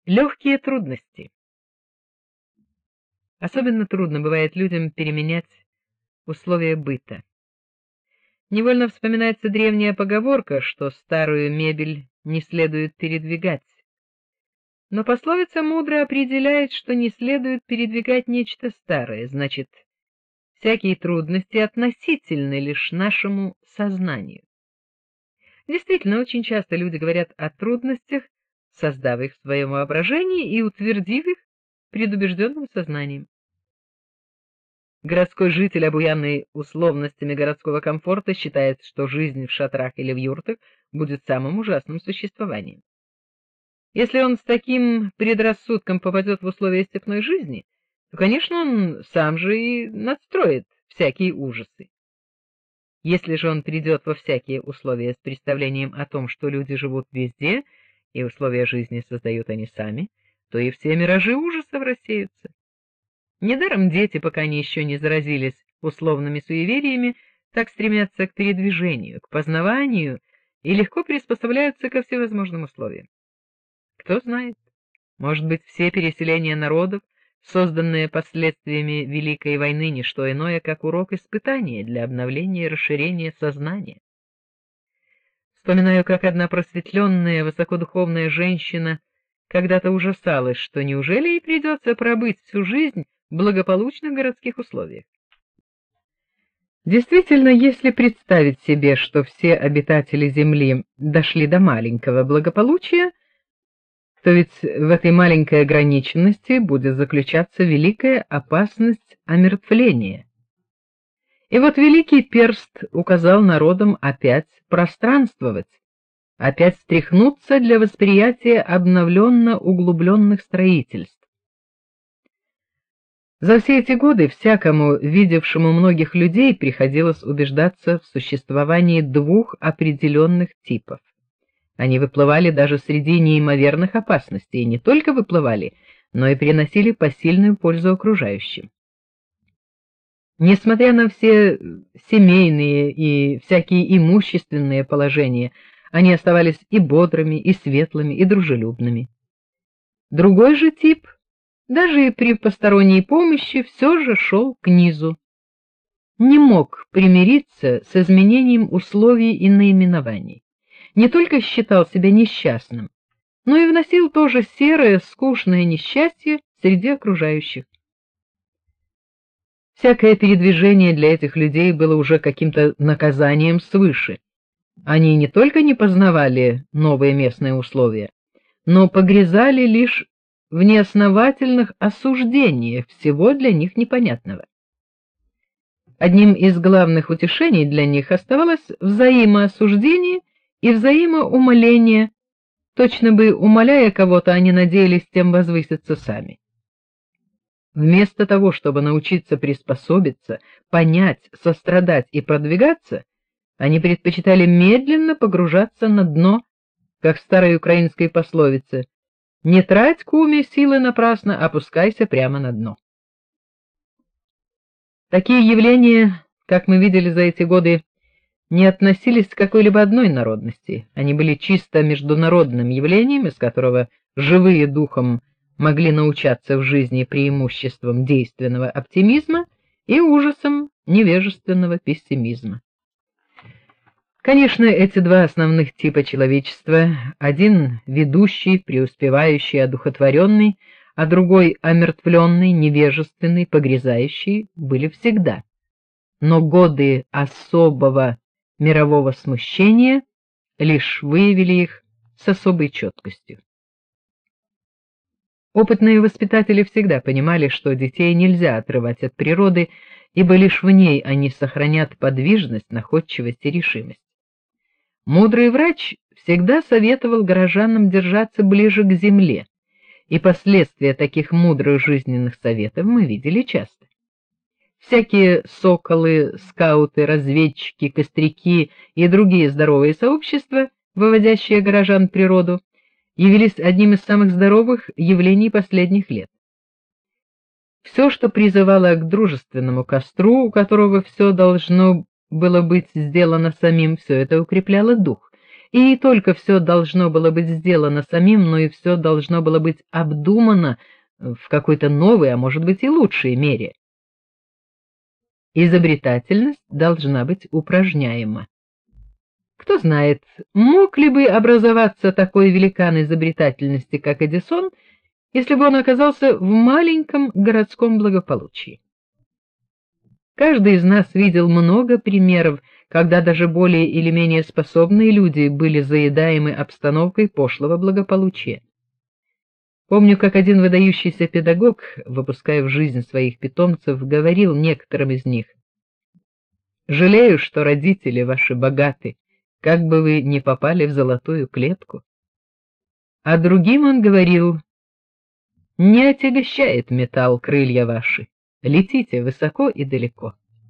Легкие трудности. Особенно трудно бывает людям переменять условия быта. Невольно вспоминается древняя поговорка, что старую мебель не следует передвигать. Но пословица мудро определяет, что не следует передвигать нечто старое, значит, всякие трудности относительны лишь нашему сознанию. Действительно, очень часто люди говорят о трудностях, создав их в своем воображении и утвердив их предубежденным сознанием. Городской житель, обуянный условностями городского комфорта, считает, что жизнь в шатрах или в юртах будет самым ужасным существованием. Если он с таким предрассудком попадет в условия степной жизни, то, конечно, он сам же и надстроит всякие ужасы. Если же он придет во всякие условия с представлением о том, что люди живут везде, и условия жизни создают они сами, то и все миражи ужасов рассеются. Недаром дети, пока они еще не заразились условными суевериями, так стремятся к передвижению, к познаванию и легко приспосабливаются ко всевозможным условиям. Кто знает, может быть, все переселения народов, созданные последствиями Великой войны, не что иное, как урок испытания для обновления и расширения сознания. Вспоминаю, как одна просветленная, высокодуховная женщина когда-то ужасалась, что неужели ей придется пробыть всю жизнь в благополучных городских условиях. Действительно, если представить себе, что все обитатели Земли дошли до маленького благополучия, то ведь в этой маленькой ограниченности будет заключаться великая опасность омертвления. И вот великий перст указал народам опять пространствовать, опять встряхнуться для восприятия обновленно углубленных строительств. За все эти годы всякому, видевшему многих людей, приходилось убеждаться в существовании двух определенных типов. Они выплывали даже среди неимоверных опасностей, и не только выплывали, но и приносили посильную пользу окружающим. Несмотря на все семейные и всякие имущественные положения, они оставались и бодрыми, и светлыми, и дружелюбными. Другой же тип, даже и при посторонней помощи, все же шел к низу. Не мог примириться с изменением условий и наименований. Не только считал себя несчастным, но и вносил тоже серое, скучное несчастье среди окружающих. Всякое передвижение для этих людей было уже каким-то наказанием свыше. Они не только не познавали новые местные условия, но погрязали лишь в неосновательных осуждениях всего для них непонятного. Одним из главных утешений для них оставалось взаимоосуждение и взаимоумоление, точно бы умоляя кого-то, они надеялись тем возвыситься сами. Вместо того, чтобы научиться приспособиться, понять, сострадать и продвигаться, они предпочитали медленно погружаться на дно, как в старой украинской пословице: «Не трать, куме, силы напрасно, опускайся прямо на дно». Такие явления, как мы видели за эти годы, не относились к какой-либо одной народности. Они были чисто международным явлением, из которого живые духом могли научаться в жизни преимуществам действенного оптимизма и ужасам невежественного пессимизма. Конечно, эти два основных типа человечества, один ведущий, преуспевающий, одухотворенный, а другой омертвленный, невежественный, погрязающий, были всегда. Но годы особого мирового смущения лишь выявили их с особой четкостью. Опытные воспитатели всегда понимали, что детей нельзя отрывать от природы, ибо лишь в ней они сохранят подвижность, находчивость и решимость. Мудрый врач всегда советовал горожанам держаться ближе к земле, и последствия таких мудрых жизненных советов мы видели часто. Всякие соколы, скауты, разведчики, костряки и другие здоровые сообщества, выводящие горожан в природу, явились одним из самых здоровых явлений последних лет. Все, что призывало к дружественному костру, у которого все должно было быть сделано самим, все это укрепляло дух, И не только все должно было быть сделано самим, но и все должно было быть обдумано в какой-то новой, а может быть и лучшей мере. Изобретательность должна быть упражняема. Кто знает, мог ли бы образоваться такой великан изобретательности, как Эдисон, если бы он оказался в маленьком городском благополучии. Каждый из нас видел много примеров, когда даже более или менее способные люди были заедаемы обстановкой пошлого благополучия. Помню, как один выдающийся педагог, выпуская в жизнь своих питомцев, говорил некоторым из них: «Жалею, что родители ваши богаты, как бы вы ни попали в золотую клетку». А другим он говорил: «Не отягощает металл крылья ваши, летите высоко и далеко».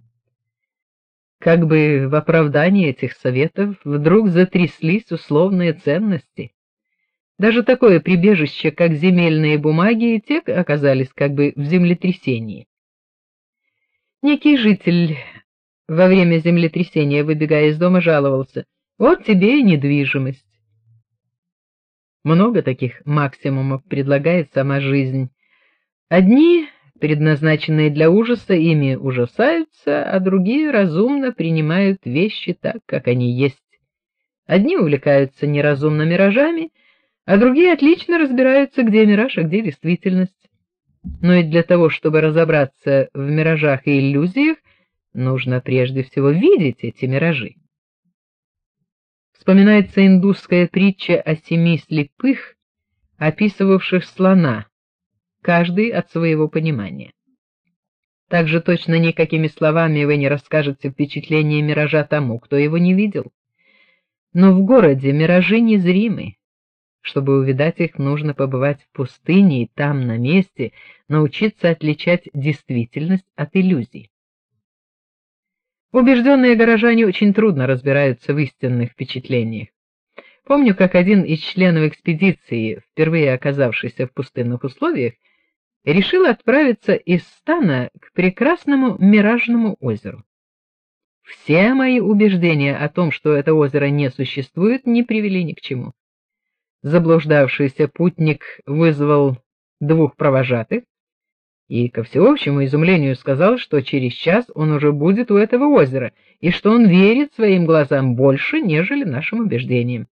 Как бы в оправдании этих советов вдруг затряслись условные ценности. Даже такое прибежище, как земельные бумаги, и те оказались как бы в землетрясении. Некий житель во время землетрясения, выбегая из дома, жаловался: «Вот тебе и недвижимость». Много таких максимумов предлагает сама жизнь. Одни, предназначенные для ужаса, ими ужасаются, а другие разумно принимают вещи так, как они есть. Одни увлекаются неразумно миражами, а другие отлично разбираются, где мираж, а где действительность. Но и для того, чтобы разобраться в миражах и иллюзиях, нужно прежде всего видеть эти миражи. Вспоминается индусская притча о 7 слепых, описывавших слона, каждый от своего понимания. Так же точно никакими словами вы не расскажете впечатление миража тому, кто его не видел. Но в городе миражи незримы. Чтобы увидать их, нужно побывать в пустыне и там, на месте, научиться отличать действительность от иллюзий. Убежденные горожане очень трудно разбираются в истинных впечатлениях. Помню, как один из членов экспедиции, впервые оказавшийся в пустынных условиях, решил отправиться из стана к прекрасному миражному озеру. Все мои убеждения о том, что это озеро не существует, не привели ни к чему. Заблуждавшийся путник вызвал 2 провожатых и, ко всеобщему изумлению, сказал, что через час он уже будет у этого озера и что он верит своим глазам больше, нежели нашим убеждениям.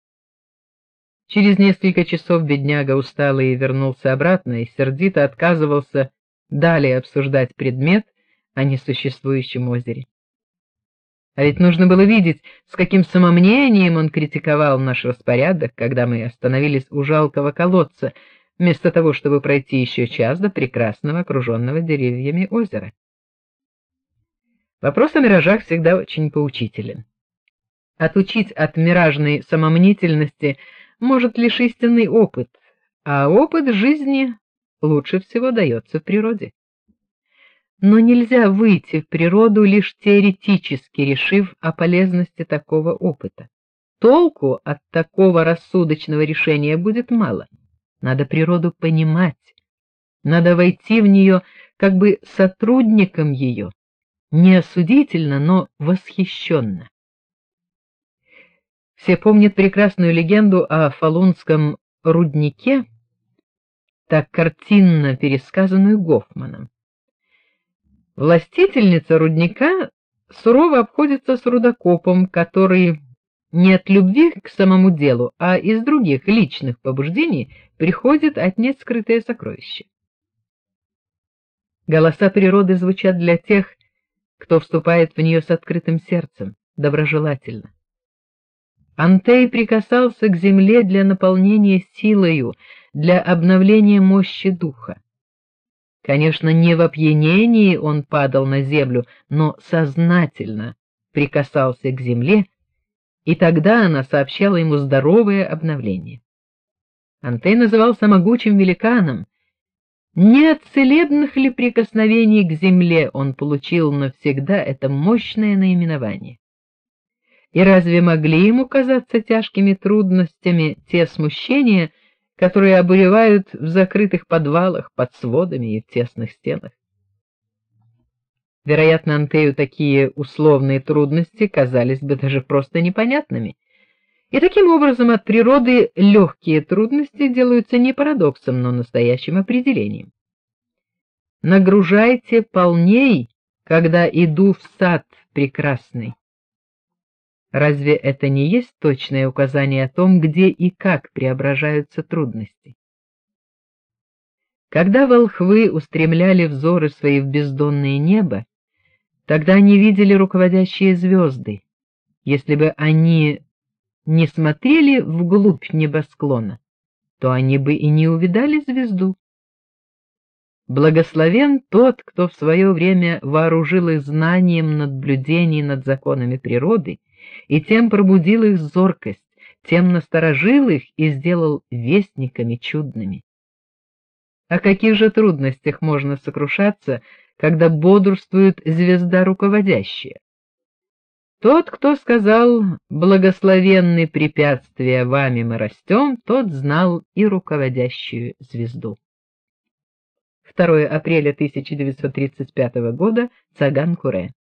Через несколько часов бедняга усталый вернулся обратно и сердито отказывался далее обсуждать предмет о несуществующем озере. А ведь нужно было видеть, с каким самомнением он критиковал наш распорядок, когда мы остановились у жалкого колодца, вместо того, чтобы пройти еще час до прекрасного, окруженного деревьями озера. Вопрос о миражах всегда очень поучителен. Отучить от миражной самомнительности может лишь истинный опыт, а опыт жизни лучше всего дается в природе. Но нельзя выйти в природу лишь теоретически, решив о полезности такого опыта. Толку от такого рассудочного решения будет мало. Надо природу понимать, надо войти в нее как бы сотрудником ее, не осудительно, но восхищенно. Все помнят прекрасную легенду о Фалунском руднике, так картинно пересказанную Гофманом. Властительница рудника сурово обходится с рудокопом, который не от любви к самому делу, а из других личных побуждений приходит отнять скрытое сокровище. Голоса природы звучат для тех, кто вступает в нее с открытым сердцем, доброжелательно. Антей прикасался к земле для наполнения силою, для обновления мощи духа. Конечно, не в опьянении он падал на землю, но сознательно прикасался к земле, и тогда она сообщала ему здоровое обновление. Антей назывался могучим великаном. Не от целебных ли прикосновений к земле он получил навсегда это мощное наименование? И разве могли ему казаться тяжкими трудностями те смущения, которые обуревают в закрытых подвалах, под сводами и в тесных стенах? Вероятно, Антею такие условные трудности казались бы даже просто непонятными, И таким образом от природы легкие трудности делаются не парадоксом, но настоящим определением. Нагружайте полней, когда иду в сад прекрасный. Разве это не есть точное указание о том, где и как преображаются трудности? Когда волхвы устремляли взоры свои в бездонное небо, тогда они видели руководящие звезды. Если бы они не смотрели вглубь небосклона, то они бы и не увидали звезду. Благословен тот, кто в свое время вооружил их знанием наблюдений над законами природы и тем пробудил их зоркость, тем насторожил их и сделал вестниками чудными. О каких же трудностях можно сокрушаться, когда бодрствует звезда руководящая? Тот, кто сказал: «Благословенны препятствия, вами мы растем», тот знал и руководящую звезду. 2 апреля 1935 года, Цаган-Курэ.